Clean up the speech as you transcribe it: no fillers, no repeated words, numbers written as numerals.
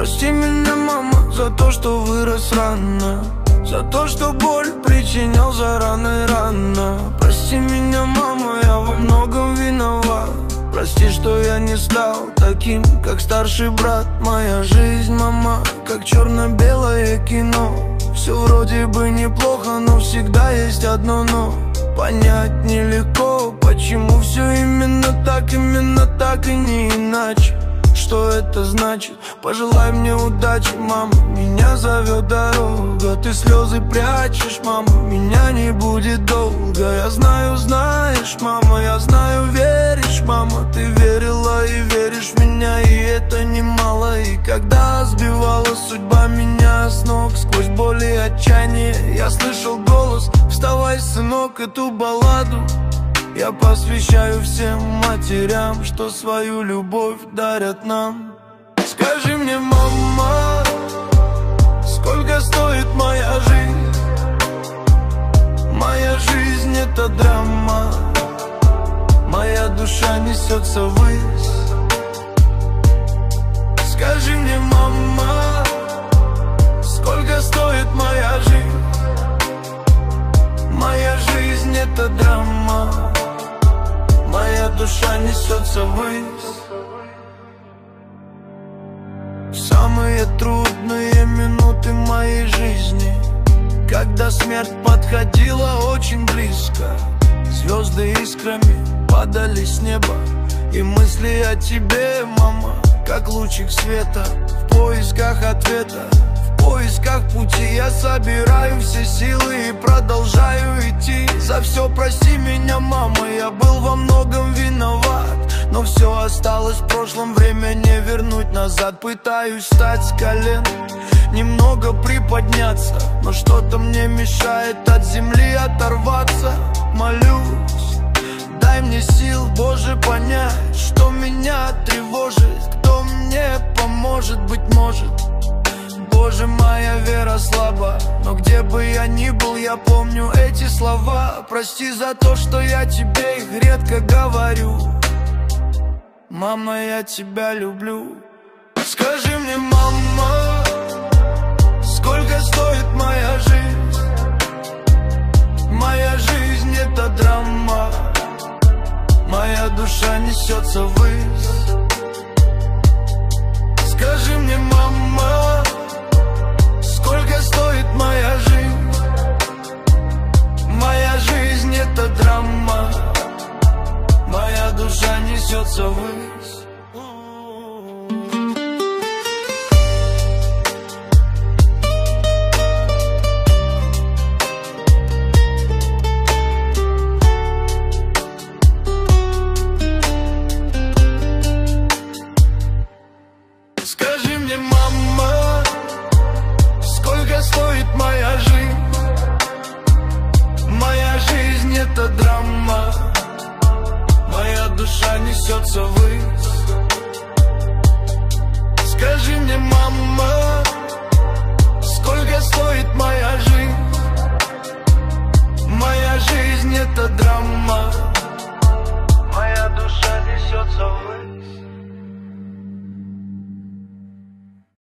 Прости меня, мама, за то, что вырос рано, за то, что боль причинял за рано и рано. Прости меня, мама, я во многом виноват. Прости, что я не стал таким, как старший брат. Моя жизнь, мама, как черно-белое кино. Все вроде бы неплохо, но всегда есть одно но. Понять нелегко, почему все именно так и не иначе. Что это значит? Пожелай мне удачи, мама, меня зовет дорога. Ты слезы прячешь, мама, меня не будет долго. Я знаю, знаешь, мама, я знаю, веришь, мама. Ты верила и веришь в меня, и это немало. И когда сбивала судьба меня с ног, сквозь боль и отчаяние я слышал голос: вставай, сынок, эту балладу я посвящаю всем матерям, что свою любовь дарят нам. Скажи мне, мама, сколько стоит моя жизнь? Моя жизнь — это драма, моя душа несется ввысь. Скажи мне, мама, сколько стоит моя жизнь? Моя жизнь — это драма, моя душа несется ввысь. В самые трудные минуты моей жизни, когда смерть подходила очень близко, звезды искрами падали с неба, и мысли о тебе, мама, как лучик света. В поисках ответа, в поисках пути я собираю все силы и продолжаю идти. За все прости меня, мама, я был во многом виноват, но все осталось в прошлом, время не вернуть назад. Пытаюсь встать с колен, немного приподняться, но что-то мне мешает от земли оторваться. Молюсь, дай мне сил, Боже, понять, что меня тревожит, кто мне поможет, быть может. Боже, моя вера слаба, но где бы я ни был, я помню эти слова. Прости за то, что я тебе их редко говорю. Мама, я тебя люблю. Скажи мне, мама, сколько стоит моя жизнь? Моя жизнь — это драма, моя душа несется ввысь. Скажи мне, мама, сколько стоит моя жизнь? Моя жизнь — это драма, моя душа несется ввысь. Скажи мне, мама, сколько стоит моя жизнь? Моя жизнь — это драма, моя душа несется ввысь. Скажи мне, мама, сколько стоит